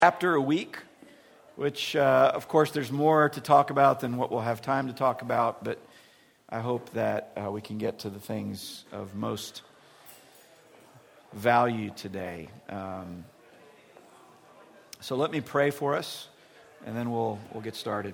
Chapter a week, which of course there's more to talk about than what we'll have time to talk about, but I hope that we can get to the things of most value today. So let me pray for us, and then we'll get started.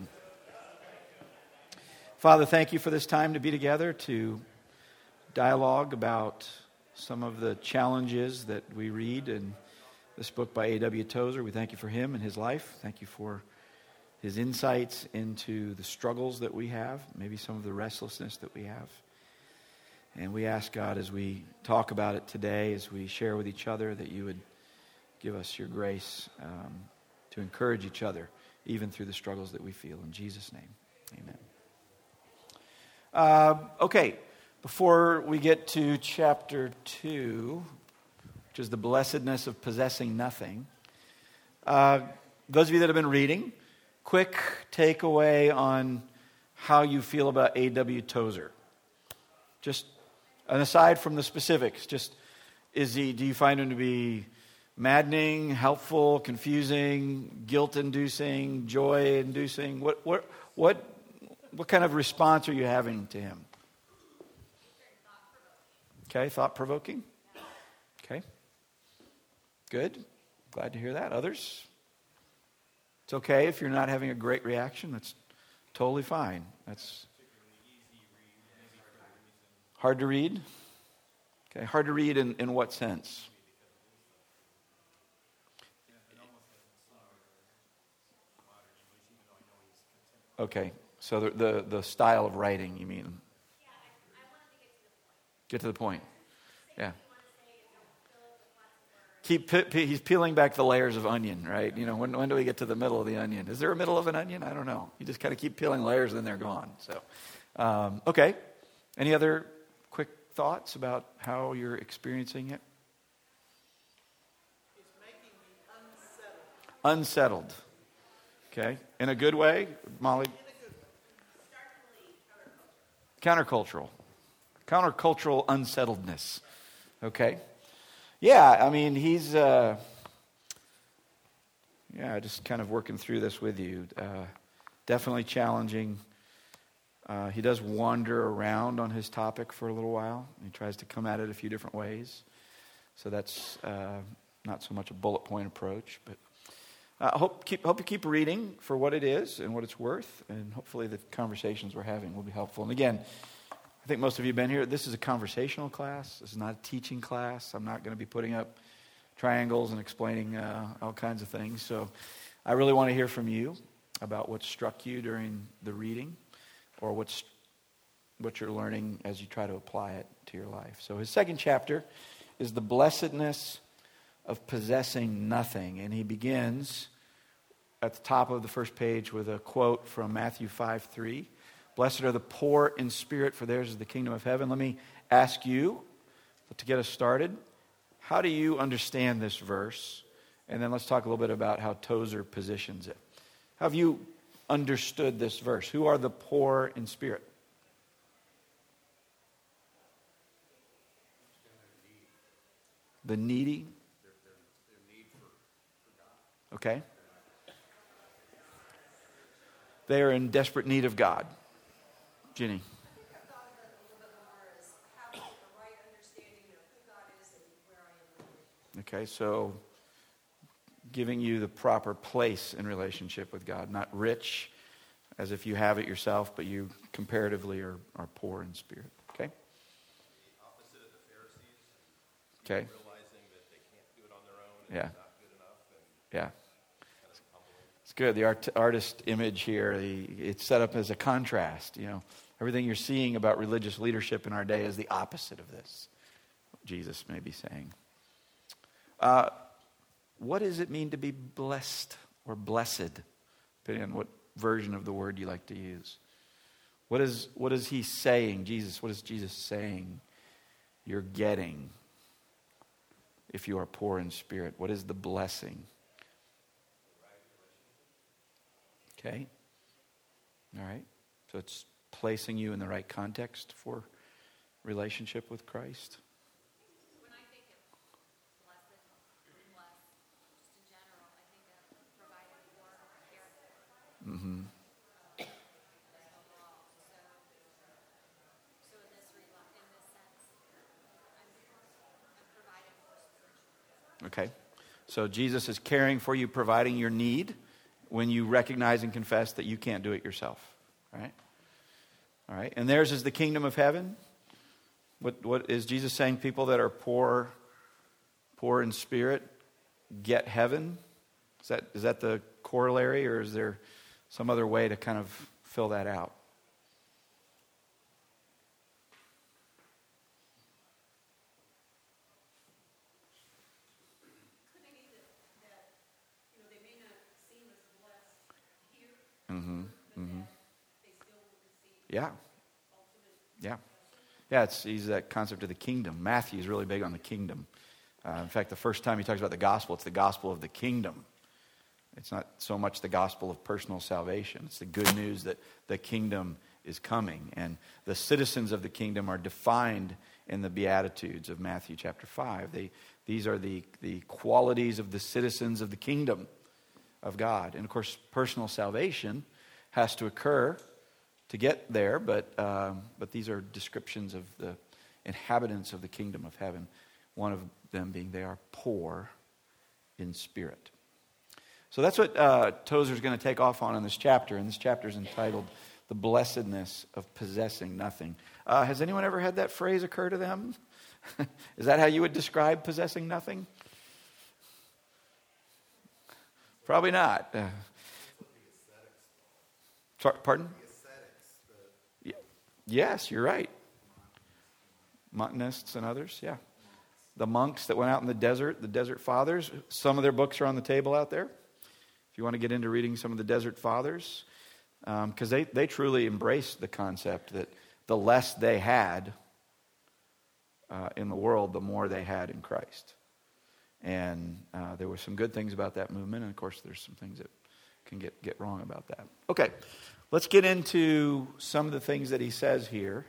Father, thank you for this time to be together, to dialogue about some of the challenges that we read in this book by A.W. Tozer. We thank you for him and his life. Thank you for his insights into the struggles that we have, maybe some of the restlessness that we have. And we ask, God, as we talk about it today, as we share with each other, that you would give us your grace to encourage each other, even through the struggles that we feel. In Jesus' name, amen. Okay, before we get to chapter 2... which is the blessedness of possessing nothing. Those of you that have been reading, quick takeaway on how you feel about A.W. Tozer. Just an aside from the specifics, just do you find him to be maddening, helpful, confusing, guilt-inducing, joy-inducing? What kind of response are you having to him? Okay, thought-provoking? Okay. Good. Glad to hear that. Others? It's okay if you're not having a great reaction. That's totally fine. That's hard to read? Okay. Hard to read in what sense? Okay. So the style of writing, you mean? Get to the point. Yeah. He's peeling back the layers of onion, right? You know, when do we get to the middle of the onion? Is there a middle of an onion? I don't know. You just kind of keep peeling layers and they're gone. So, okay. Any other quick thoughts about how you're experiencing it? It's making me unsettled. Unsettled. Okay. In a good way, Molly? Countercultural. Countercultural unsettledness. Okay. Yeah, I mean, he's, just kind of working through this with you. Definitely challenging. He does wander around on his topic for a little while. He tries to come at it a few different ways. So that's not so much a bullet point approach. But I hope you keep reading for what it is and what it's worth. And hopefully the conversations we're having will be helpful. And again, I think most of you have been here. This is a conversational class. This is not a teaching class. I'm not going to be putting up triangles and explaining all kinds of things. So I really want to hear from you about what struck you during the reading or what you're learning as you try to apply it to your life. So his second chapter is the blessedness of possessing nothing. And he begins at the top of the first page with a quote from Matthew 5:3. Blessed are the poor in spirit, for theirs is the kingdom of heaven. Let me ask you, to get us started, how do you understand this verse? And then let's talk a little bit about how Tozer positions it. How have you understood this verse? Who are the poor in spirit? The needy? Okay. They are in desperate need of God. Ginny. Okay, so giving you the proper place in relationship with God, not rich as if you have it yourself, but you comparatively are poor in spirit. Okay? The opposite of the Pharisees. Okay. Realizing that they can't do it on their own and it's not good enough. And yeah. It's good. The artist image here, it's set up as a contrast, you know. Everything you're seeing about religious leadership in our day is the opposite of this, what Jesus may be saying. What does it mean to be blessed or blessed, depending on what version of the word you like to use? What is he saying, Jesus? What is Jesus saying you're getting if you are poor in spirit? What is the blessing? Okay. All right. So it's placing you in the right context for relationship with Christ. When I think of blessed, just in general, I think of Mm-hmm. Okay. So Jesus is caring for you, providing your need when you recognize and confess that you can't do it yourself. All right? All right. And theirs is the kingdom of heaven. What is Jesus saying? People that are poor in spirit get heaven? Is that the corollary, or is there some other way to kind of fill that out? Mm-hmm. Mm-hmm. Yeah. Yeah. Yeah, he's that concept of the kingdom. Matthew's really big on the kingdom. In fact, the first time he talks about the gospel, it's the gospel of the kingdom. It's not so much the gospel of personal salvation. It's the good news that the kingdom is coming. And the citizens of the kingdom are defined in the Beatitudes of Matthew chapter 5. These are the qualities of the citizens of the kingdom of God. And of course, personal salvation has to occur to get there, but these are descriptions of the inhabitants of the kingdom of heaven. One of them being they are poor in spirit. So that's what Tozer's going to take off on in this chapter. And this chapter is entitled "The Blessedness of Possessing Nothing." Has anyone ever had that phrase occur to them? Is that how you would describe possessing nothing? Probably not. Pardon? Yes, you're right. Montanists and others, yeah. The monks that went out in the desert fathers. Some of their books are on the table out there. If you want to get into reading some of the desert fathers. Because they truly embraced the concept that the less they had in the world, the more they had in Christ. And there were some good things about that movement. And of course, there's some things that can get wrong about that. Okay, let's get into some of the things that he says here.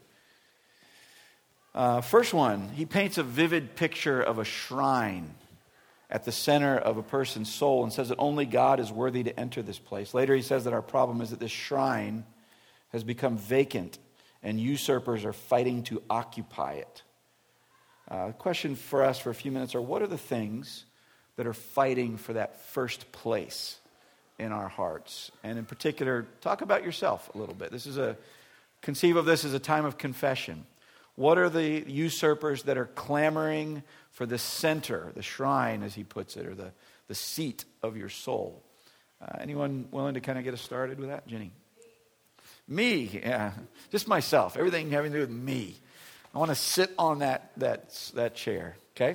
First one, he paints a vivid picture of a shrine at the center of a person's soul and says that only God is worthy to enter this place. Later he says that our problem is that this shrine has become vacant and usurpers are fighting to occupy it. The question for us for a few minutes are, what are the things that are fighting for that first place in our hearts? And in particular, talk about yourself a little bit. Conceive of this as a time of confession. What are the usurpers that are clamoring for the center, the shrine, as he puts it, or the seat of your soul? Anyone willing to kind of get us started with that? Jenny? Me, yeah. Just myself. Everything having to do with me. I want to sit on that chair, okay?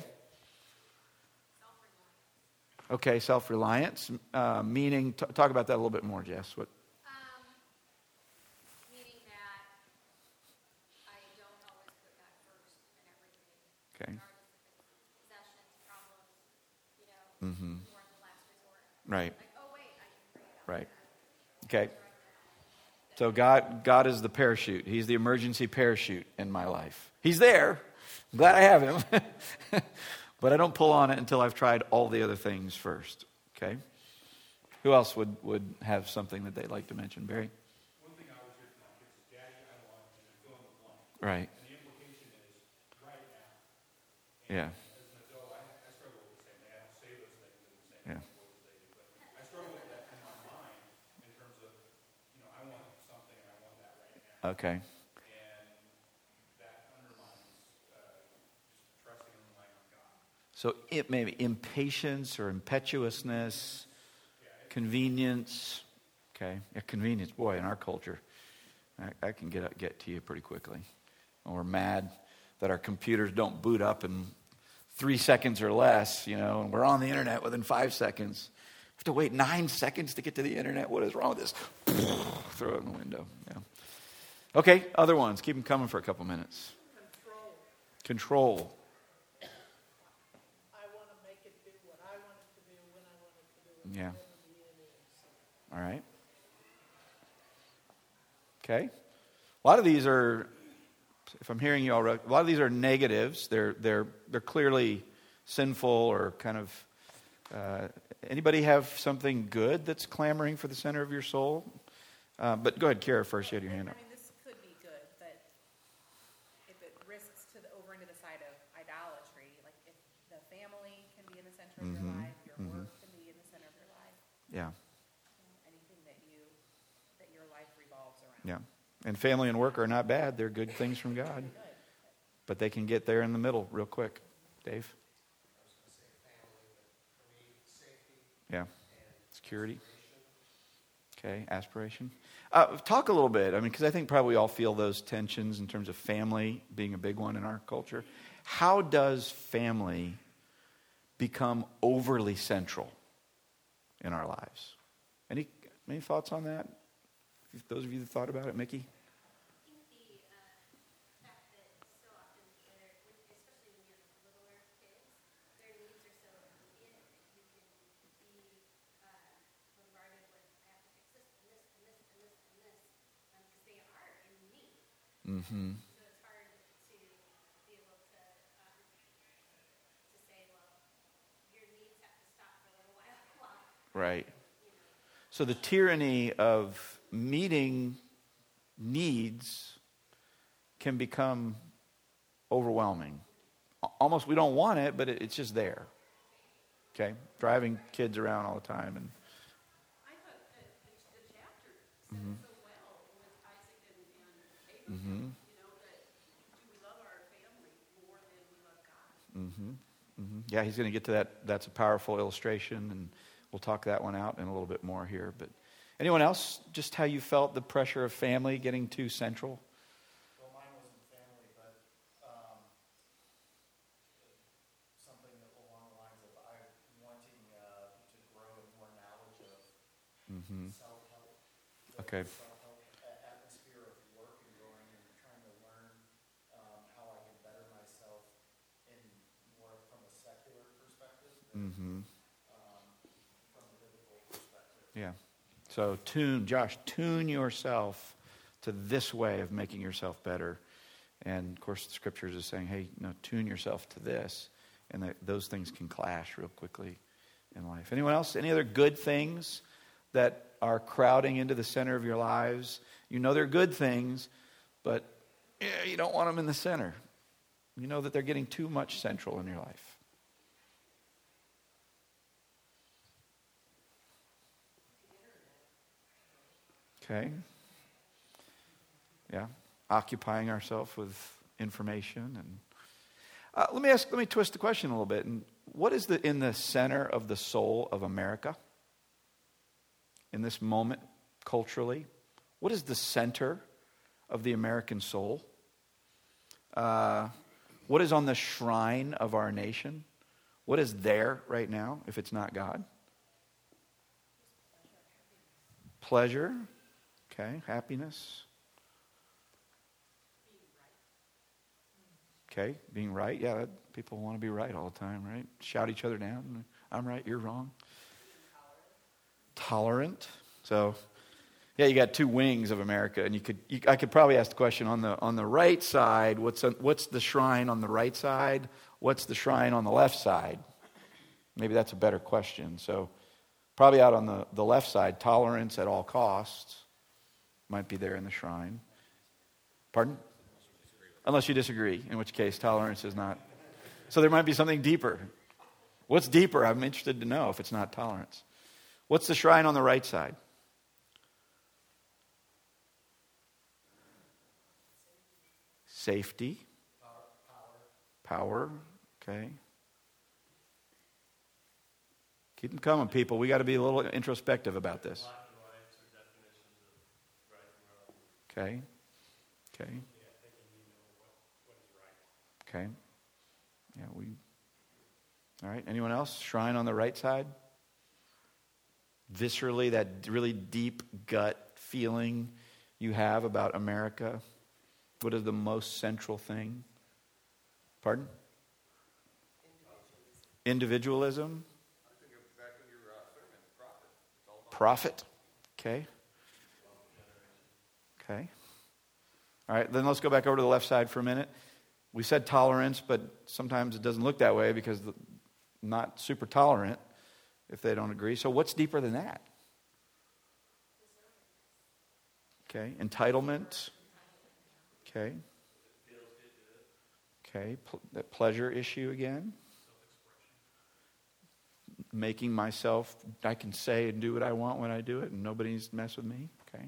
Okay, self-reliance, meaning, talk about that a little bit more, Jess. What? Meaning that I don't always put God first in everything. Okay. Possessions, problems, Mm-hmm. more in the last resort. Right. Like, oh wait, I can pray about Right. Okay. So God is the parachute. He's the emergency parachute in my life. He's there. I'm glad I have him. But I don't pull on it until I've tried all the other things first. Okay? Who else would have something that they'd like to mention? Barry? One thing I always hear from my kids is, Daddy, I want, and then fill in the blank. Right. And the implication is right now. Yeah. As an adult, I struggle with the same thing. I don't say those things in the same Yeah. way as they do, but I struggle with that in my mind in terms of, I want something and I want that right now. Okay. And that undermines just trusting and relying on God. So it may be impatience or impetuousness, convenience. Okay. Yeah, convenience. Boy, in our culture, I can get to you pretty quickly. And we're mad that our computers don't boot up in 3 seconds or less, and we're on the internet within 5 seconds. We have to wait 9 seconds to get to the internet. What is wrong with this? Throw it in the window. Yeah. Okay, other ones. Keep them coming for a couple minutes. Control. I want to make it do what I want it to do, when I want it to do it. Yeah. whatever the end is. All right. Okay. A lot of these are, if I'm hearing you all right, a lot of these are negatives. They're clearly sinful or kind of Anybody have something good that's clamoring for the center of your soul? But go ahead, Kara, first. You had your hand up. I mean, this could be good, but if it risks over into the side of idolatry, like if the family can be in the center of your life, your work can be in the center of your life, Yeah, anything that your life revolves around. yeah. And family and work are not bad. They're good things from God. But they can get there in the middle real quick. Dave? I was going to say family, but for me, safety Yeah. and Security. aspiration. Okay, aspiration. Talk a little bit. I mean, because I think probably we all feel those tensions in terms of family being a big one in our culture. How does family become overly central in our lives? Any thoughts on that? Those of you that thought about it, Mickey? I think the fact that so often, especially when you have littler kids, their needs are so immediate that you can be bombarded with, I have to fix this and this and this and this and this, because they are in need. Mm-hmm. So it's hard to be able to say, well, your needs have to stop for a little while. Right. So the tyranny of meeting needs can become overwhelming. Almost we don't want it, but it's just there. Okay? Driving kids around all the time. And I thought that the chapter said it so well with Isaac and Abraham, that do we love our family more than we love God? yeah, he's going to get to that. That's a powerful illustration, and we'll talk that one out in a little bit more here. But anyone else, just how you felt the pressure of family getting too central? Well, mine wasn't family, but something along the lines of I wanting to grow in more knowledge of self-help. Okay. Self-help atmosphere of work and going and trying to learn how I can better myself in more from a secular perspective than from a biblical perspective. Yeah. So Josh, tune yourself to this way of making yourself better. And of course, the scriptures is saying, hey, tune yourself to this. And those things can clash real quickly in life. Anyone else? Any other good things that are crowding into the center of your lives? You know they're good things, but you don't want them in the center. You know that they're getting too much central in your life. Okay. Yeah. Occupying ourselves with information. And let me twist the question a little bit. And what is in the center of the soul of America in this moment culturally? What is the center of the American soul? What is on the shrine of our nation? What is there right now if it's not God? Pleasure. Okay, happiness. Okay, being right. Yeah, people want to be right all the time, right? Shout each other down. I'm right, you're wrong. Tolerant. So, yeah, you got two wings of America, and I could probably ask the question on the right side. What's the shrine on the right side? What's the shrine on the left side? Maybe that's a better question. So, probably out on the left side, tolerance at all costs might be there in the shrine. Pardon? Unless you disagree, in which case tolerance is not. So there might be something deeper. What's deeper? I'm interested to know if it's not tolerance. What's the shrine on the right side? Safety. Power. Okay. Keep them coming, people. We got to be a little introspective about this. Okay. Okay. Okay. Yeah, all right. Anyone else? Shrine on the right side? Viscerally, that really deep gut feeling you have about America? What is the most central thing? Pardon? Individualism? I think exactly your sermon, profit. It's all about Profit? Okay. Okay. All right, then let's go back over to the left side for a minute. We said tolerance, but sometimes it doesn't look that way because not super tolerant. if they don't agree. So what's deeper than that? Okay, entitlement. Okay. Okay, that pleasure issue again. Making myself, I can say and do what I want when I do it, and nobody needs to mess with me. Okay.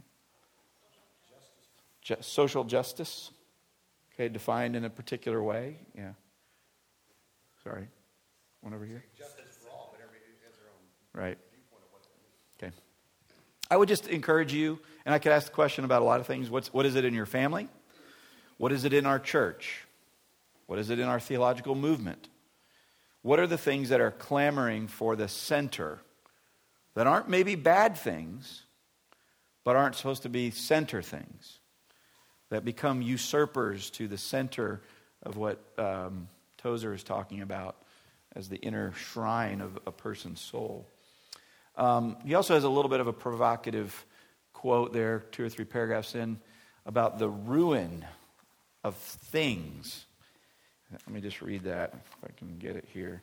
Social justice. Okay, defined in a particular way. Yeah. Sorry. One over here. Justice for all, but everybody has their own Right. viewpoint of what that means. Okay. I would just encourage you, and I could ask the question about a lot of things. What is it in your family? What is it in our church? What is it in our theological movement? What are the things that are clamoring for the center that aren't maybe bad things, but aren't supposed to be center things, that become usurpers to the center of what Tozer is talking about as the inner shrine of a person's soul? He also has a little bit of a provocative quote there, 2 or 3 paragraphs in, about the ruin of things. Let me just read that, if I can get it here.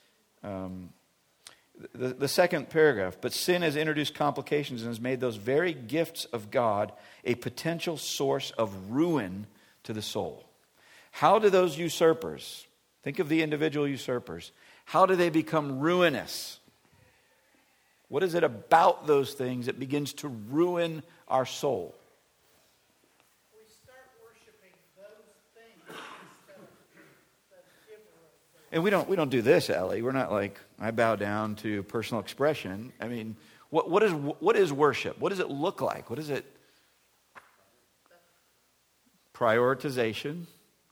The second paragraph. But sin has introduced complications and has made those very gifts of God a potential source of ruin to the soul. How do those usurpers, think of the individual usurpers, how do they become ruinous? What is it about those things that begins to ruin our soul? We start worshiping those things instead of the giver of those. And we don't do this, Ellie. We're not like, I bow down to personal expression. I mean, what is worship? What does it look like? What is it? Prioritization.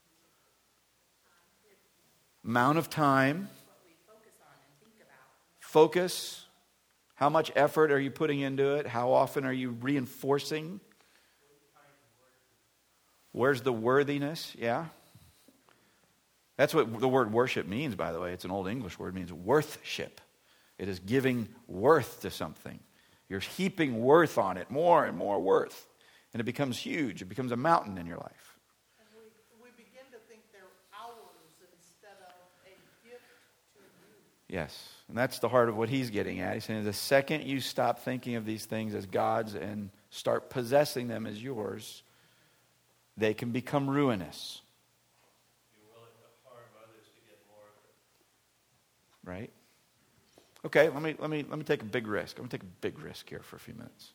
Amount of time. What we focus on and think about. Focus. How much effort are you putting into it? How often are you reinforcing? Where's the worthiness? Yeah. That's what the word worship means, by the way. It's an old English word. It means worthship. It is giving worth to something. You're heaping worth on it, more and more worth. And it becomes huge. It becomes a mountain in your life. And we begin to think they're ours instead of a gift to you. Yes. And that's the heart of what he's getting at. He's saying the second you stop thinking of these things as God's and start possessing them as yours, they can become ruinous. You're willing to harm others to get more of it. Right? Okay, let me take a big risk. I'm going to take a big risk here for a few minutes.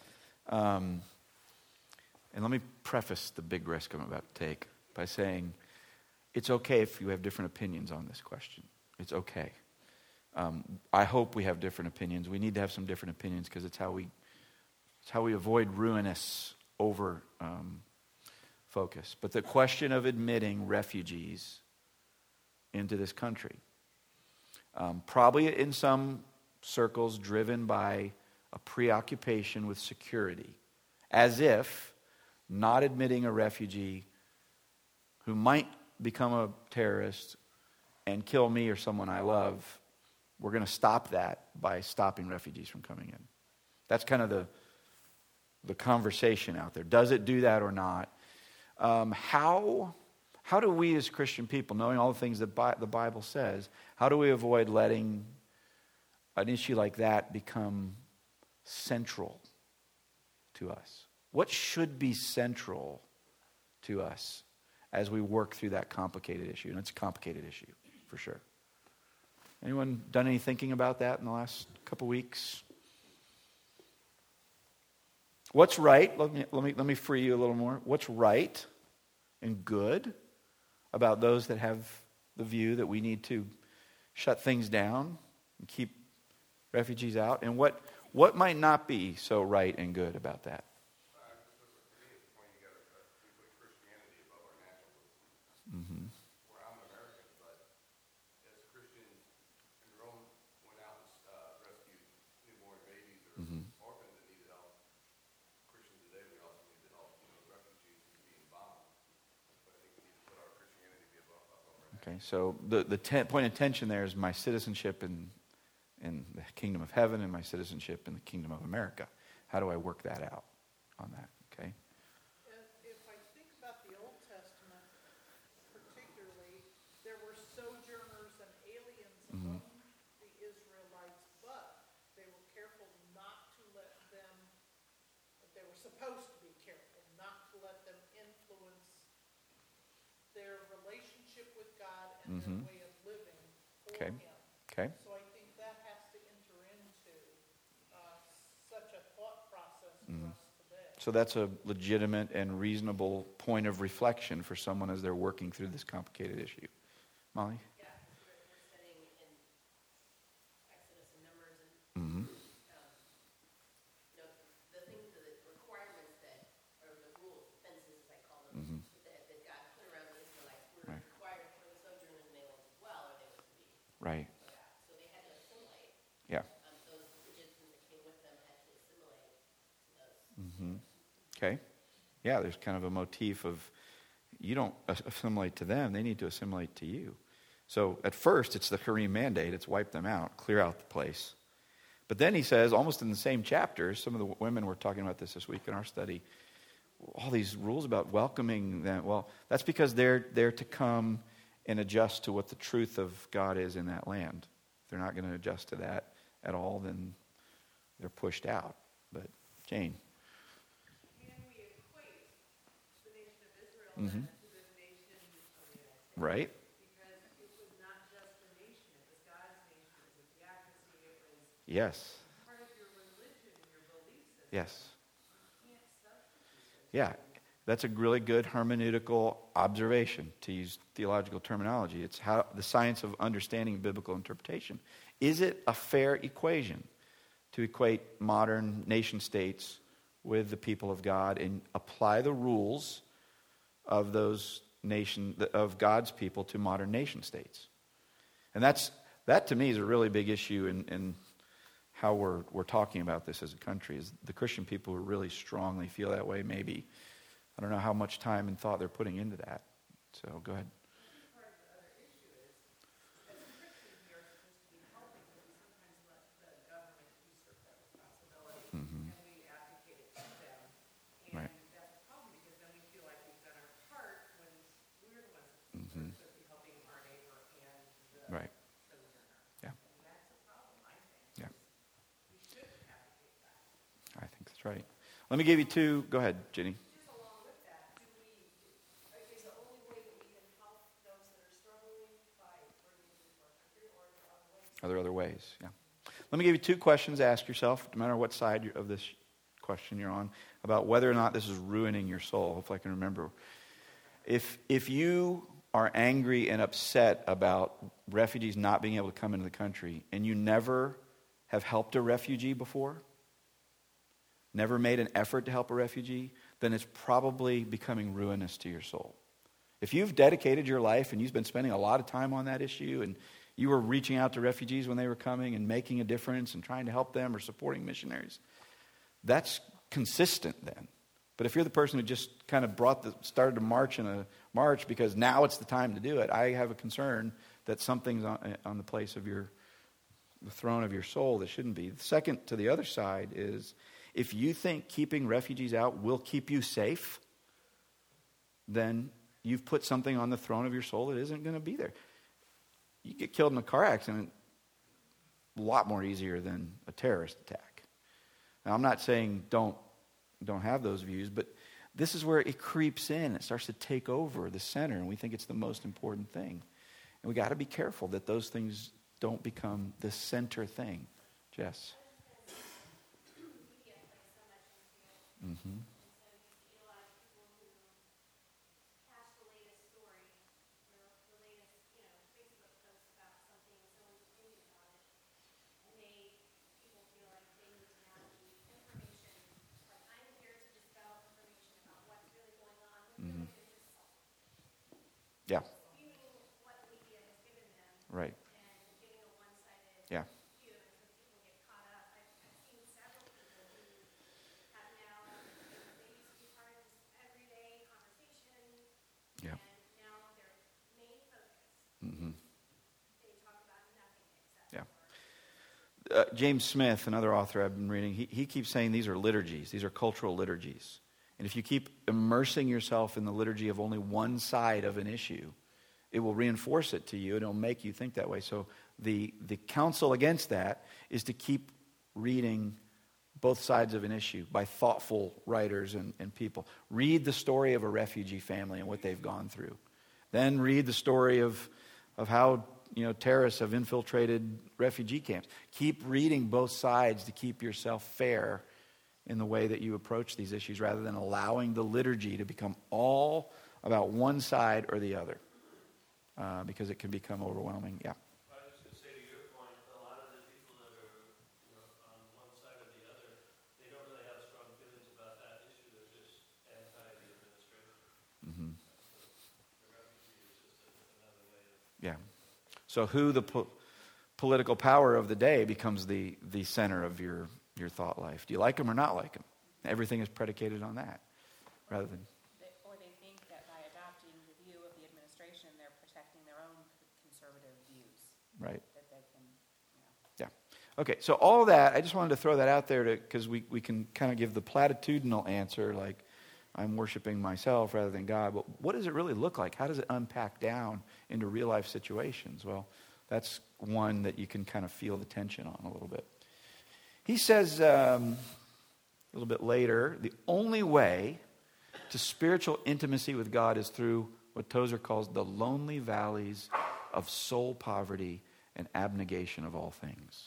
And let me preface the big risk I'm about to take by saying it's okay if you have different opinions on this question. It's okay. I hope we have different opinions. We need to have some different opinions because it's how we avoid ruinous over focus. But the question of admitting refugees into this country, probably in some circles driven by a preoccupation with security, as if not admitting a refugee who might become a terrorist and kill me or someone I love, we're going to stop that by stopping refugees from coming in. That's kind of the conversation out there. Does it do that or not? How do we as Christian people, knowing all the things that the Bible says, how do we avoid letting an issue like that become central to us? What should be central to us as we work through that complicated issue? And it's a complicated issue, for sure. Anyone done any thinking about that in the last couple weeks? What's right? Let me free you a little more. What's right and good about those that have the view that we need to shut things down and keep refugees out? And what might not be so right and good about that? Mm-hmm. Where I'm American, but as Christians in Rome went out and rescued newborn babies or orphans that needed help, Christians today we also need to help refugees who are being bombed. But I think we need to put our Christianity above our Okay, so the point of tension there is my citizenship in the kingdom of heaven and my citizenship in the kingdom of America. How do I work that out on that? Okay. If I think about the Old Testament, particularly, there were sojourners and aliens among the Israelites, but supposed to be careful not to let them influence their relationship with God and their way of living for Okay. Him. Okay. So I think that has to enter into such a thought process for us today. So that's a legitimate and reasonable point of reflection for someone as they're working through this complicated issue. Molly? Yeah, we're studying in Exodus and Numbers and, Mm-hmm. the things, the requirements that, or the rules, fences as I call them, that God put around the Israelites were Right. required for the sojourners in the land as well, or they were to be. Right. So they had to assimilate. Yeah. Those Egyptians that came with them had to assimilate to those. Okay. Yeah, there's kind of a motif of you don't assimilate to them, they need to assimilate to you. So at first, it's the Kareem mandate. It's wipe them out, clear out the place. But then he says, almost in the same chapter, some of the women were talking about this week in our study, all these rules about welcoming them. Well, that's because they're to come and adjust to what the truth of God is in that land. If they're not going to adjust to that at all, then they're pushed out. But Jane. Can we equate the nation of Israel then to the nation of the United States? Right? Because it was not just the nation, it was God's nation, it was a theocracy, it was Yes. part of your religion and your belief system. Yes. You can't substitute it. Yeah. That's a really good hermeneutical observation, to use theological terminology. It's how the science of understanding biblical interpretation. Is it a fair equation to equate modern nation states with the people of God and apply the rules of of God's people to modern nation states? And that to me is a really big issue in how we're talking about this as a country. Is the Christian people who really strongly feel that way, maybe. I don't know how much time and thought they're putting into that. So go ahead. Part of the other issue is, as Christians, we are supposed to be helping, but we sometimes let the government usurp that responsibility, and we abdicate it to them. And Right. that's a problem, because then we feel like we've done our part when we're the ones that are supposed to be helping our neighbor and the Right. sojourner. Yeah. And that's a problem, I think. Yeah. We should abdicate that. I think that's right. Let me give you two. Go ahead, Jenny. Just along with that, is the only way that we can help those that are struggling by bringing them into our country, or are there other ways? Are there other ways? Yeah. Let me give you two questions to ask yourself, no matter what side of this question you're on, about whether or not this is ruining your soul. Hopefully I can remember. If you are angry and upset about refugees not being able to come into the country, and you never have helped a refugee before, never made an effort to help a refugee, then it's probably becoming ruinous to your soul. If you've dedicated your life and you've been spending a lot of time on that issue, and you were reaching out to refugees when they were coming and making a difference and trying to help them or supporting missionaries, that's consistent then. But if you're the person who just kind of started to march in a march because now it's the time to do it, I have a concern that something's on the place of the throne of your soul that shouldn't be. The second, to the other side, is if you think keeping refugees out will keep you safe, then you've put something on the throne of your soul that isn't going to be there. You get killed in a car accident a lot more easier than a terrorist attack. Now, I'm not saying don't have those views, but this is where it creeps in. It starts to take over the center, and we think it's the most important thing. And we got to be careful that those things don't become the center thing. Jess? Media plays so much into it. Mm-hmm. And so you see a lot of people who catch the latest story, the latest, Facebook post about something, someone's opinion about it, and people feel like they need to have the information, like I'm here to dispel information about what's really going on, when really they're just Yeah, spewing what the media has given them right. and giving a one-sided Yeah. view, and so people get caught up. I've seen several people who have now, they used to be part of this everyday conversation, Yeah. and now their main focus, Mm-hmm. they talk about nothing except Yeah. for James Smith, another author I've been reading, he keeps saying these are liturgies. These are cultural liturgies. And if you keep immersing yourself in the liturgy of only one side of an issue, it will reinforce it to you, and it'll make you think that way. So the counsel against that is to keep reading both sides of an issue by thoughtful writers and people. Read the story of a refugee family and what they've gone through. Then read the story of how terrorists have infiltrated refugee camps. Keep reading both sides to keep yourself fair in the way that you approach these issues rather than allowing the liturgy to become all about one side or the other, because it can become overwhelming. Yeah. I was just going to say to your point, a lot of the people that are on one side or the other, they don't really have strong feelings about that issue. They're just anti the administration. Mm-hmm. The refugee is just another way of... Yeah. So who the political power of the day becomes the center of your thought life. Do you like them or not like them? Everything is predicated on that, rather than... Or they think that by adopting the view of the administration, they're protecting their own conservative views. Right. That they can, Yeah. Okay, so all that, I just wanted to throw that out there because we can kind of give the platitudinal answer, like, I'm worshiping myself rather than God. But what does it really look like? How does it unpack down into real life situations? Well, that's one that you can kind of feel the tension on a little bit. He says a little bit later, the only way to spiritual intimacy with God is through what Tozer calls the lonely valleys of soul poverty and abnegation of all things.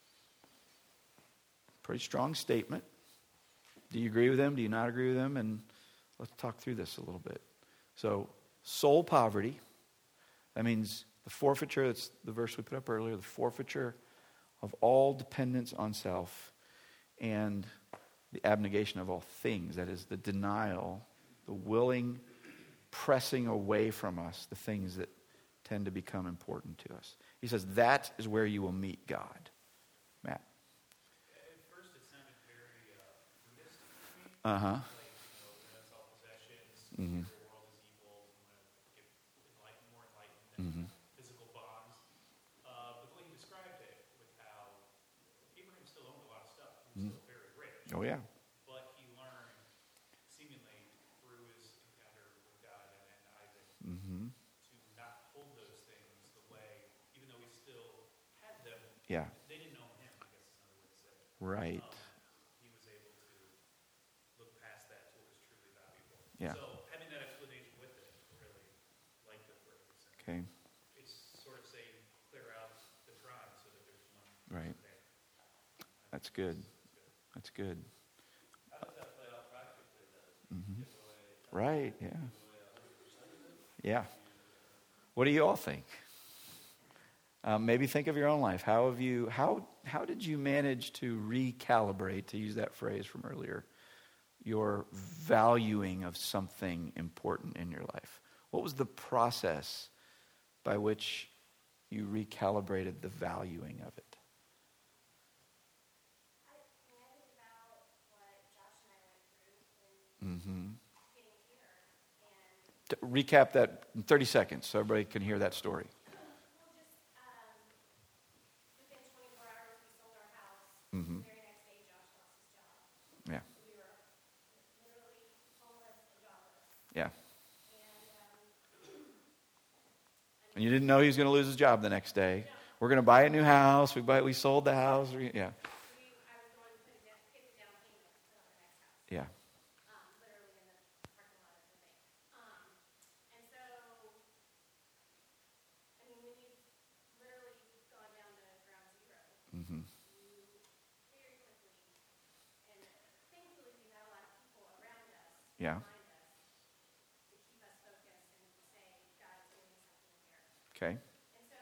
Pretty strong statement. Do you agree with him? Do you not agree with him? And let's talk through this a little bit. So, soul poverty, that means the forfeiture, that's the verse we put up earlier, the forfeiture of all dependence on self, and the abnegation of all things, that is the denial, the willing pressing away from us the things that tend to become important to us. He says that is where you will meet God. Matt. At first it sounded very Buddhist to me. Uh-huh. That's all possessions, Mm-hmm. the world is evil, we want to get more enlightened, Mm-hmm. physical bonds. But the way he described it, with how Abraham still owned a lot of stuff, he was still very rich. Oh, yeah. But he learned, seemingly through his encounter with God and Isaac, Mm-hmm. to not hold those things the way, even though he still had them, Yeah. they didn't know him, I guess is another way to say it. Right. He was able to look past that to what was truly valuable. Yeah. So having that explanation with it, really like the phrase. Okay. It's sort of saying, clear out the tribe so that there's one Right. there. That's good. That's good. How does that play out practically then? Mm-hmm. Give away, Right, yeah. give away 100% of it? Yeah. What do you all think? Maybe think of your own life. How did you manage to recalibrate, to use that phrase from earlier, your valuing of something important in your life? What was the process by which you recalibrated the valuing of it? I think about what Josh and I went through in Mm-hmm. getting here, and Recap that in 30 seconds so everybody can hear that story. within 24 hours we sold our house. Mm-hmm. The very next day Josh lost his job. Yeah. We were literally homeless and jobless. Yeah. And And you didn't know he was going to lose his job the next day. We're going to buy a new house. We sold the house. Yeah. I was going to pay the down payment to put on the next house. Yeah. Literally in the parking lot of the bank. And so, I mean, when you've literally gone down to ground zero, Mm-hmm. you very quickly, and thankfully we had a lot of people around us, Yeah. behind us, to keep us focused and to say, God is doing something here. Okay. And so,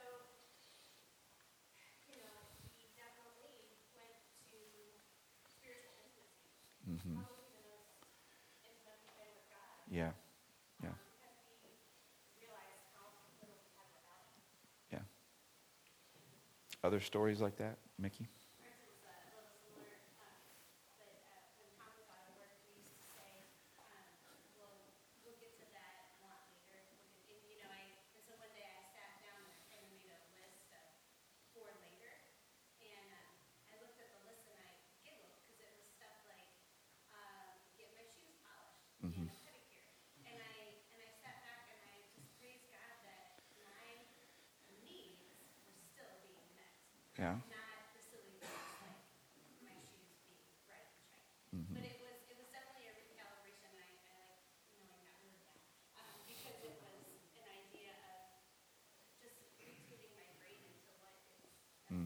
we definitely went to spiritual intimacy. Mm-hmm. Probably the most intimate we've been with God. Yeah. Yeah. Because we realized how little we had without him. Yeah. Other stories like that, Mickey? Ours is a little similar, but when Tom was out of work, we used to say, we'll get to that a lot later. And so one day I sat down and I kind of made a list of for later. And I looked at the list and I giggled because it was stuff like get my shoes polished and a pedicure. And I sat back and I just praised God that my needs were still being met. Yeah. Not the silly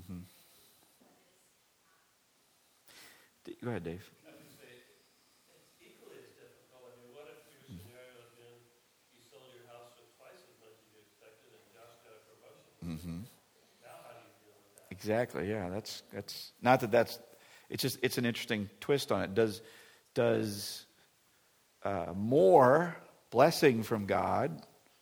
Mm-hmm. Go ahead, Dave. I would say it's equally as difficult. I mean, what if your scenario had been you sold your house for twice as much as you expected and Josh got a promotion? Mm-hmm. Now how do you deal with that? Exactly. Yeah, that's not that that's. It's an interesting twist on it. Does more blessing from God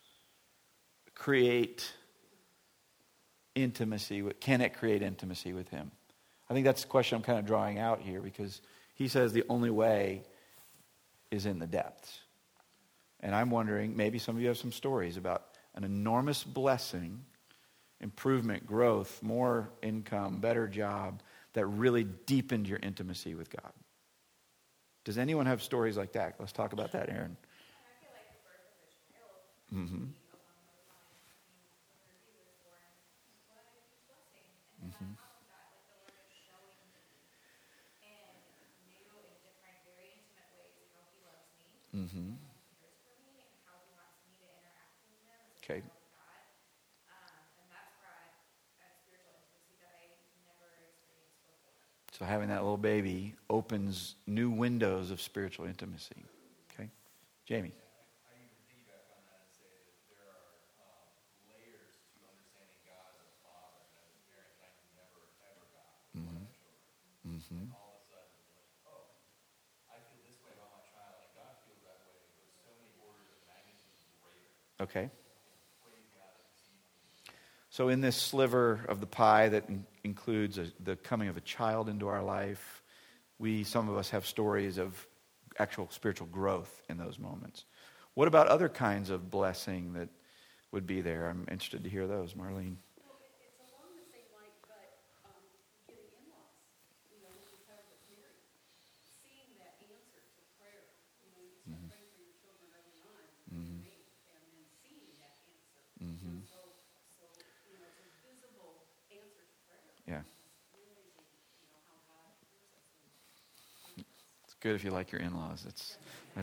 create intimacy? Can it create intimacy with Him? I think that's the question I'm kind of drawing out here, because he says the only way is in the depths. And I'm wondering, maybe some of you have some stories about an enormous blessing, improvement, growth, more income, better job, that really deepened your intimacy with God. Does anyone have stories like that? Let's talk about that, Aaron. I feel like the birth of a child Mm-hmm. along those lines. I mean, when he was born, what a huge blessing. And then on top of that, like the Lord is showing me in new and different, very intimate ways how He loves me, Mm-hmm. and cares for me, and how He wants me to interact with Him as a Okay. child of God. And that's brought a spiritual intimacy that I never experienced before. So having that little baby opens new windows of spiritual intimacy. Okay? Jamie. I even piggyback on that and say that there are layers to understanding God as a father and as a parent that I never ever got before I had children. Mm-hmm. And all of a sudden, like, oh, I feel this way about my child, and God feels that way, but so many orders of magnitude greater. Okay. Praise God that He sees me. So in this sliver of the pie that includes the coming of a child into our life, some of us have stories of actual spiritual growth in those moments. What about other kinds of blessing that would be there? I'm interested to hear those, Marlene. Well, it's along the same line, but getting in-laws, you know, with your child that's married, seeing that answer to prayer, you know, you start praying for your children early on, and then seeing that answer. Mm-hmm. So, you know, it's a visible answer to prayer. Yeah. It's realizing, you know, how God hears us. It's good if you like your in-laws. That's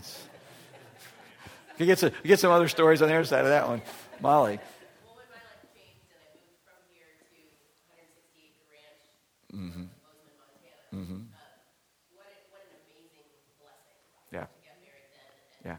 you get some other stories on the other side of that one. Molly. Well, when my life changed and I moved from here to 160 Acre Ranch, Mm-hmm. Bozeman, Montana, Mm-hmm. what an amazing blessing Yeah. to get married then. And, Yeah.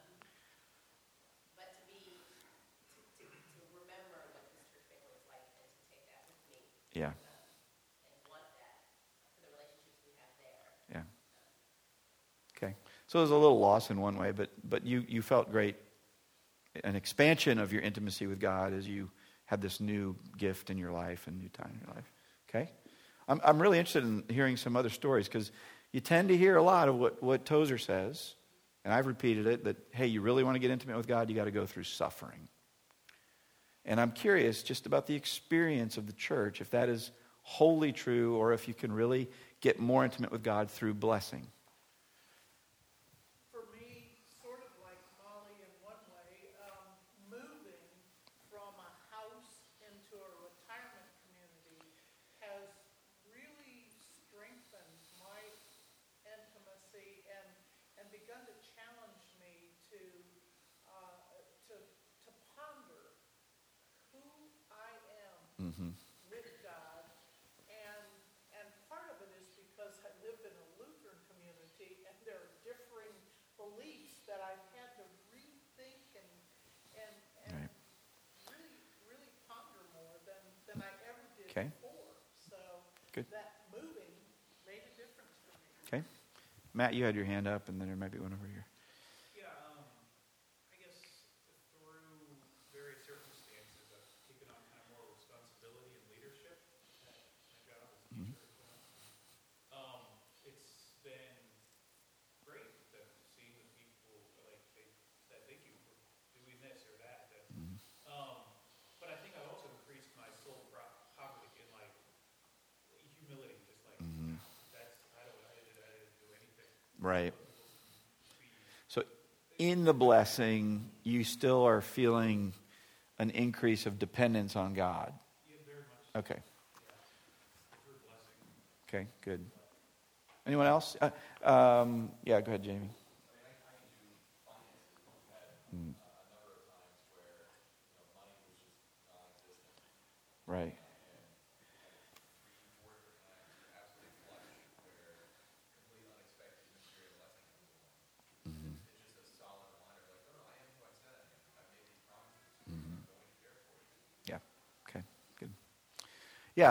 but to remember what this church family was like and to take that with me Yeah. and want that for the relationships we have there. Yeah. Okay. So there's a little loss in one way, but you felt great, an expansion of your intimacy with God as you had this new gift in your life and new time in your life. Okay? I'm really interested in hearing some other stories, because you tend to hear a lot of what Tozer says, and I've repeated it, that, hey, you really want to get intimate with God, you got to go through suffering. And I'm curious just about the experience of the church, if that is wholly true, or if you can really get more intimate with God through blessing. For me, sort of like Molly in one way, moving from a house into a retirement community has really strengthened my intimacy and begun to challenge me to ponder who I am Mm-hmm. with God, and part of it is because I live in a Lutheran community, and there are differing beliefs that I've had to rethink and Right. really ponder more than I ever did Okay. before. So Good. that moving made a difference for me. Okay. Matt, you had your hand up, and then there might be one over here. Yeah, I guess through various circumstances, I've taken on kind of more responsibility and leadership at my job as a teacher. It's been great to see the people like that. Thank you for doing this or that. But I think I've also increased my soul poverty in like humility, just like I didn't do anything. Right. So in the blessing, you still are feeling an increase of dependence on God. Yeah, very much. Okay. Through blessing. Okay, good. Anyone else? Yeah, go ahead, Jamie. Right. Yeah,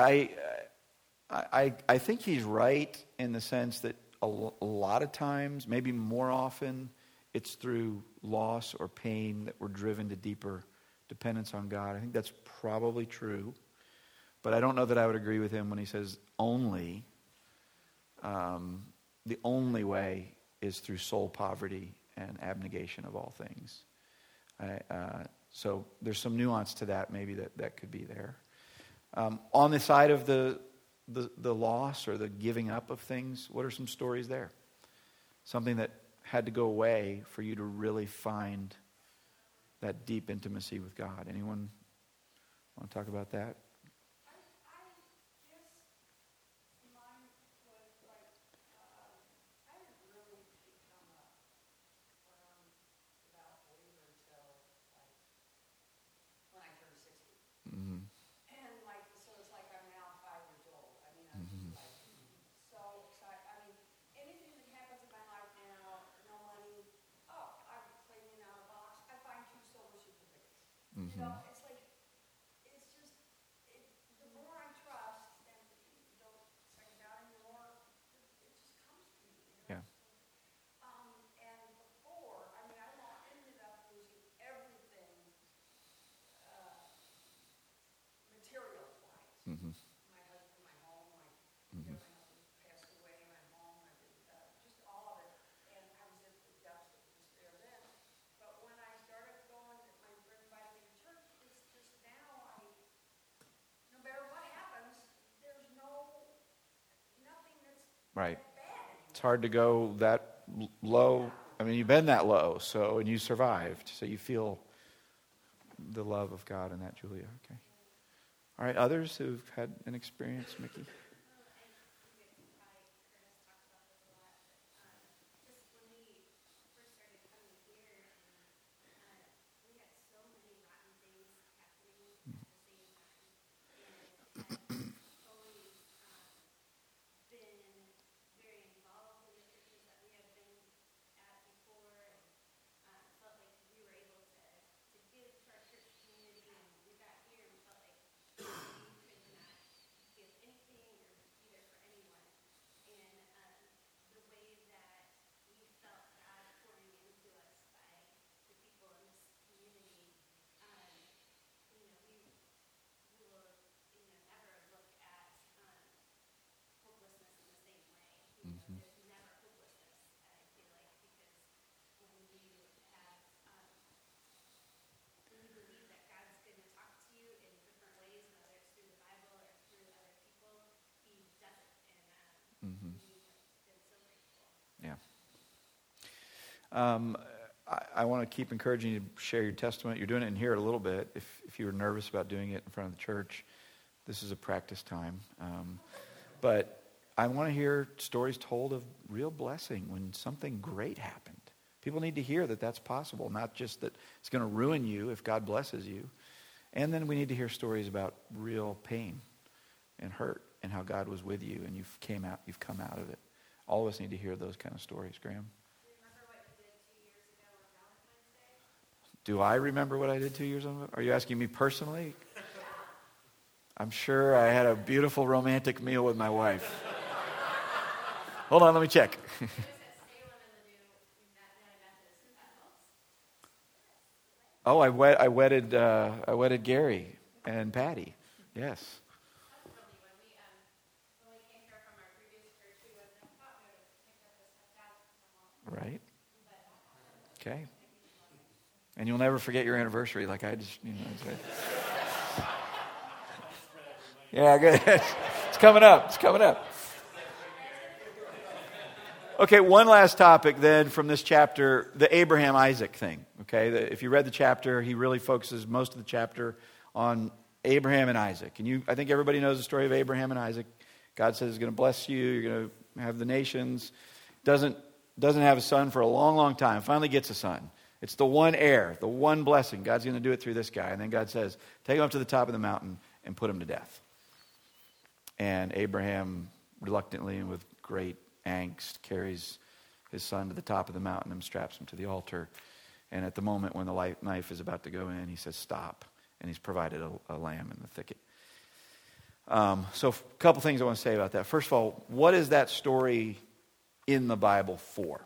I think he's right in the sense that a lot of times, maybe more often, it's through loss or pain that we're driven to deeper dependence on God. I think that's probably true. But I don't know that I would agree with him when he says only. The only way is through soul poverty and abnegation of all things. So there's some nuance to that, maybe that could be there. On the side of the loss or the giving up of things, what are some stories there? Something that had to go away for you to really find that deep intimacy with God. Anyone want to talk about that? I guess mine was like, I didn't really become a firm devout believer until like when I turned 60. Mm-hmm. And like, so it's like I'm now 5 years old. I mean, I'm just like so excited. I mean, anything that happens in my life now, no money, oh, I'm cleaning out a box. I find 2 silver certificates. You know, it's like, it's just, the more I trust, and you don't second out anymore, it just comes to me, you know? Yeah. And before, I mean, I ended up losing everything, material-wise. Mm-hmm. My husband, my home, my husband passed away, my home, just all of it. And I was at the depths of despair then. But when I started going, my friend invited me to church, it's just now no matter what happens, there's nothing that's Right. bad anymore. It's hard to go that low. I mean, you've been that low, and you survived. So you feel the love of God in that, Julia. Okay. All right, others who've had an experience, Mickey? Well, and you guys can probably heard us talk about this a lot, but just when we first started coming here, we had so many rotten things happening at the same time, and had always been very involved in the churches that we had been at before, and felt like we were able to give to our church community, and we got here and felt like we could not give anything or be there for anyone. And the way that we felt God pouring into us by the people in this community, we will, never look at hopelessness in the same way. There's never hopelessness, I feel like, because when you have, when you believe that God's going to talk to you in different ways, whether it's through the Bible or through other people, He does it, and we have been so grateful. Yeah. I want to keep encouraging you to share your testimony. You're doing it in here a little bit. If you were nervous about doing it in front of the church, this is a practice time. But I want to hear stories told of real blessing when something great happened. People need to hear that that's possible, not just that it's going to ruin you if God blesses you. And then we need to hear stories about real pain and hurt and how God was with you and you've come out of it. All of us need to hear those kind of stories, Graham. Remember what you did 2 years ago on Valentine's Day? Do I remember what I did 2 years ago? Are you asking me personally? I'm sure I had a beautiful romantic meal with my wife. Hold on, let me check. It was at Salem in the new Methodist. Who that helps? Oh, I wedded Gary and Patty. Yes. That's really when we came here from our previous church, we would have thought we would have picked up the stepdad from home. Right. Okay. And you'll never forget your anniversary, like I just, said. Yeah, good. It's coming up. Okay, one last topic then from this chapter, the Abraham-Isaac thing. Okay, if you read the chapter, he really focuses most of the chapter on Abraham and Isaac. And I think everybody knows the story of Abraham and Isaac. God says he's going to bless you. You're going to have the nations. Doesn't have a son for a long, long time. Finally gets a son. It's the one heir, the one blessing. God's going to do it through this guy. And then God says, take him up to the top of the mountain and put him to death. And Abraham, reluctantly and with great angst, carries his son to the top of the mountain and straps him to the altar. And at the moment when the knife is about to go in, he says, stop. And he's provided a lamb in the thicket. So a couple things I want to say about that. First of all, what is that story in the Bible for?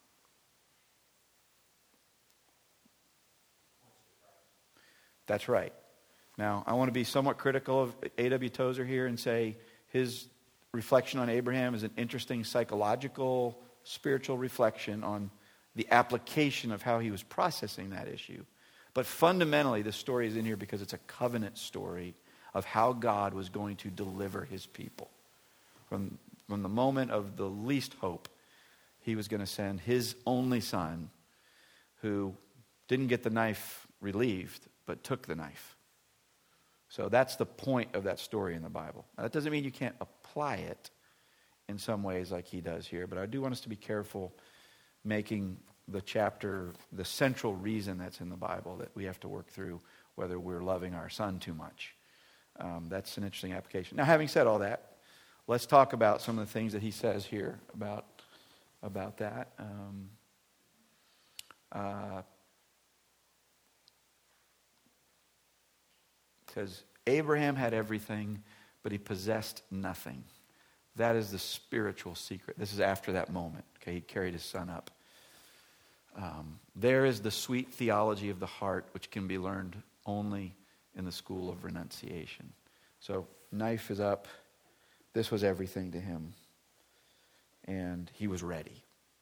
That's right. Now, I want to be somewhat critical of A.W. Tozer here and say his reflection on Abraham is an interesting psychological, spiritual reflection on the application of how he was processing that issue. But fundamentally, this story is in here because it's a covenant story of how God was going to deliver his people. From the moment of the least hope, he was going to send his only son, who didn't get the knife relieved, but took the knife. So that's the point of that story in the Bible. Now, that doesn't mean you can't apply it in some ways like he does here, but I do want us to be careful making the chapter the central reason that's in the Bible that we have to work through whether we're loving our son too much. That's an interesting application. Now, having said all that, let's talk about some of the things that he says here about that. Because Abraham had everything, but he possessed nothing. That is the spiritual secret. This is after that moment. Okay, he carried his son up. There is the sweet theology of the heart, which can be learned only in the school of renunciation. So, knife is up. This was everything to him. And he was ready.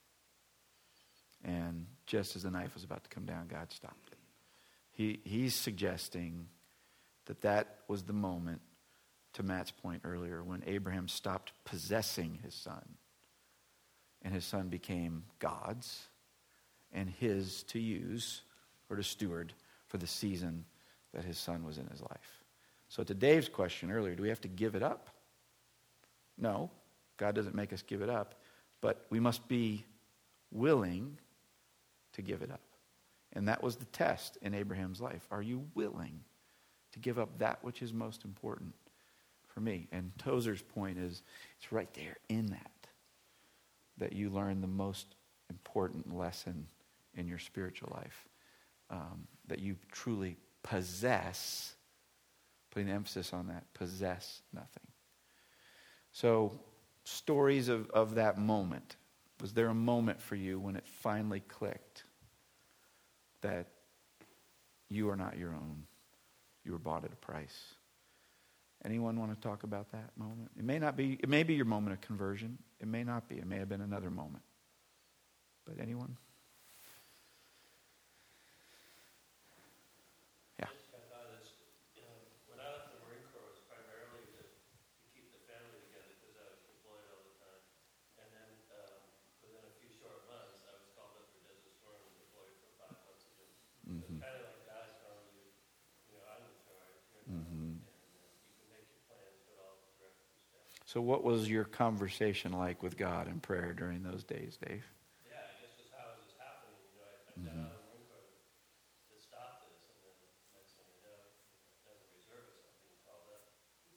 And just as the knife was about to come down, God stopped it. He's suggesting that was the moment, to Matt's point earlier, when Abraham stopped possessing his son. And his son became God's and his to use or to steward for the season that his son was in his life. So to Dave's question earlier, do we have to give it up? No, God doesn't make us give it up, but we must be willing to give it up. And that was the test in Abraham's life. Are you willing to give up that which is most important for me? And Tozer's point is, it's right there in that you learn the most important lesson in your spiritual life. That you truly possess, putting the emphasis on that, possess nothing. So, stories of that moment. Was there a moment for you when it finally clicked that you are not your own? You were bought at a price. Anyone want to talk about that moment? It may be your moment of conversion. It may not be. It may have been another moment. But anyone? Yeah. I thought this, when I left the Marine Corps, it was primarily to keep the family together because I was deployed all the time. And then within a few short months, I was called up for Desert Storm and deployed for 5 months again. Mm-hmm. Kind of like God telling you, I'm in charge. Mm-hmm. You can make your plans, but I'll direct the steps. So what was your conversation like with God in prayer during those days, Dave? Yeah, I guess just how is this happening? I got out of the Marine Corps to stop this, and then next thing you know, as a reservist, I'm being called up.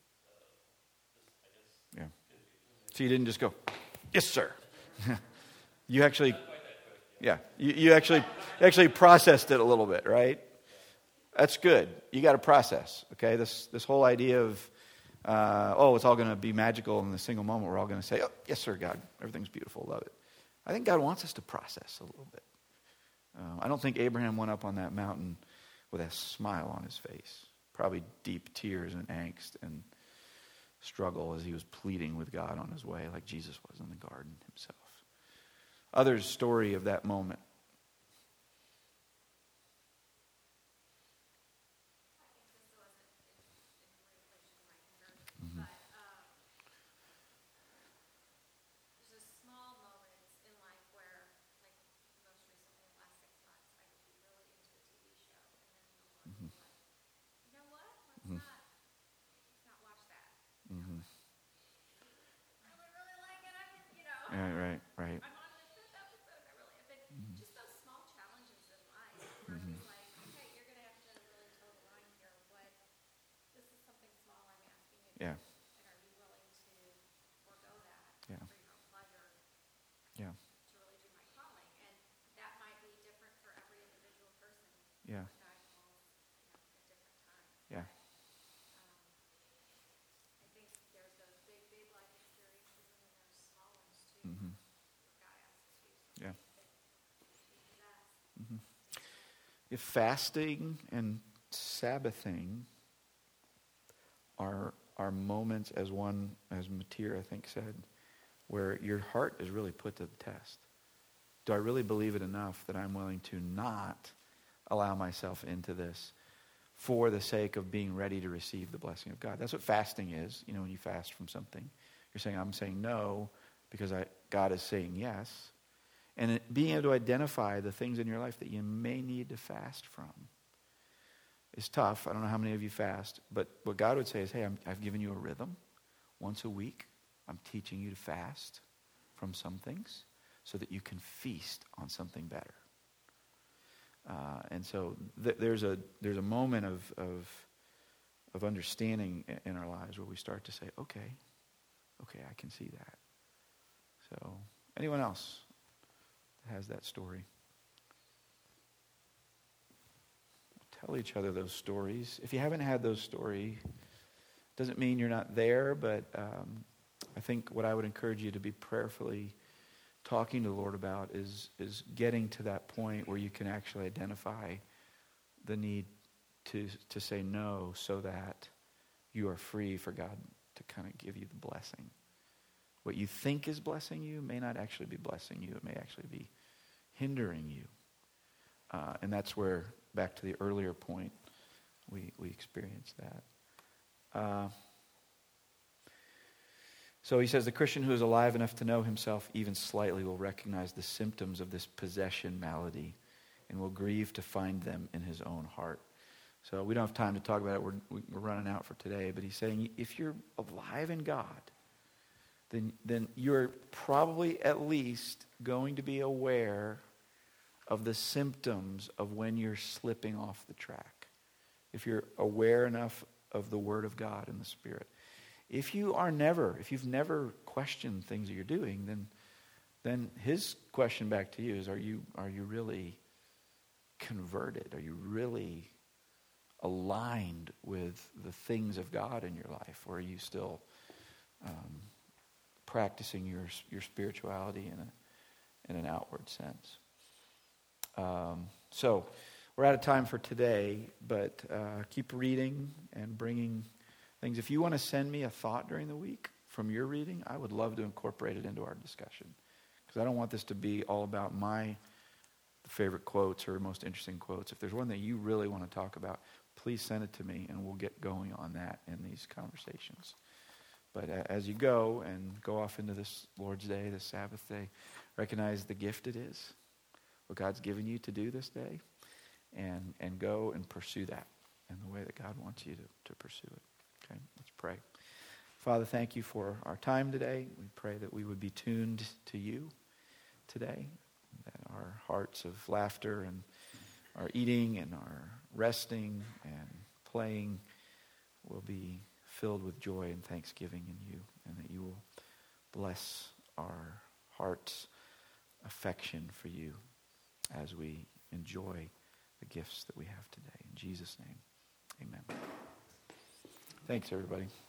I guess. Yeah. So you didn't just go, yes, sir. You actually, yeah, you actually processed it a little bit, right? That's good. You got to process, okay? This whole idea of, it's all going to be magical in a single moment. We're all going to say, oh, yes, sir, God. Everything's beautiful. Love it. I think God wants us to process a little bit. I don't think Abraham went up on that mountain with a smile on his face. Probably deep tears and angst and struggle as he was pleading with God on his way, like Jesus was in the garden himself. Others' story of that moment. I think this wasn't in relation to my conversion, but there's just small moments in life where, like most recently, in the last 6 months, I could be really into a TV show, and then the Lord was like, you know what? Let's not watch that. Mm-hmm. Really, really like it. I can, Right. I'm on the 5th episode. I really have been. Just those small challenges in life where he's like, okay, you're going to have to really toe the line here. This is something small I'm asking you to Yeah. do. And are you willing to forego that Yeah. for your own pleasure Yeah. to really do my calling? And that might be different for every individual person. Yeah. What God calls, at different times. Yeah. I think If fasting and Sabbathing are moments, as Matir, I think, said, where your heart is really put to the test. Do I really believe it enough that I'm willing to not allow myself into this for the sake of being ready to receive the blessing of God? That's what fasting is. You know, when you fast from something, you're saying, I'm saying no because God is saying yes. And being able to identify the things in your life that you may need to fast from is tough. I don't know how many of you fast, but what God would say is, hey, I've given you a rhythm. Once a week, I'm teaching you to fast from some things so that you can feast on something better. And so there's a moment of understanding in our lives where we start to say, okay, I can see that. So anyone else that has that story? Tell each other those stories. If you haven't had those stories, doesn't mean you're not there, but I think what I would encourage you to be prayerfully talking to the Lord about is getting to that point where you can actually identify the need to say no so that you are free for God to kind of give you the blessing. What you think is blessing you may not actually be blessing you. It may actually be hindering you. And that's where, back to the earlier point, we experience that. So he says, the Christian who is alive enough to know himself even slightly will recognize the symptoms of this possession malady and will grieve to find them in his own heart. So we don't have time to talk about it. We're running out for today. But he's saying if you're alive in God, then you're probably at least going to be aware of the symptoms of when you're slipping off the track. If you're aware enough of the Word of God and the Spirit. If you've never questioned things that you're doing, then his question back to you is, are you really converted? Are you really aligned with the things of God in your life? Or are you still practicing your spirituality in an outward sense? So we're out of time for today, but keep reading and bringing things. If you want to send me a thought during the week from your reading, I would love to incorporate it into our discussion. Because I don't want this to be all about my favorite quotes or most interesting quotes. If there's one that you really want to talk about, please send it to me and we'll get going on that in these conversations. But as you go off into this Lord's Day, this Sabbath day, recognize the gift it is, what God's given you to do this day, and go and pursue that in the way that God wants you to pursue it. Okay, let's pray. Father, thank you for our time today. We pray that we would be tuned to you today, that our hearts of laughter and our eating and our resting and playing will be filled with joy and thanksgiving in you, and that you will bless our heart's affection for you as we enjoy the gifts that we have today. In Jesus' name, amen. Thanks, everybody.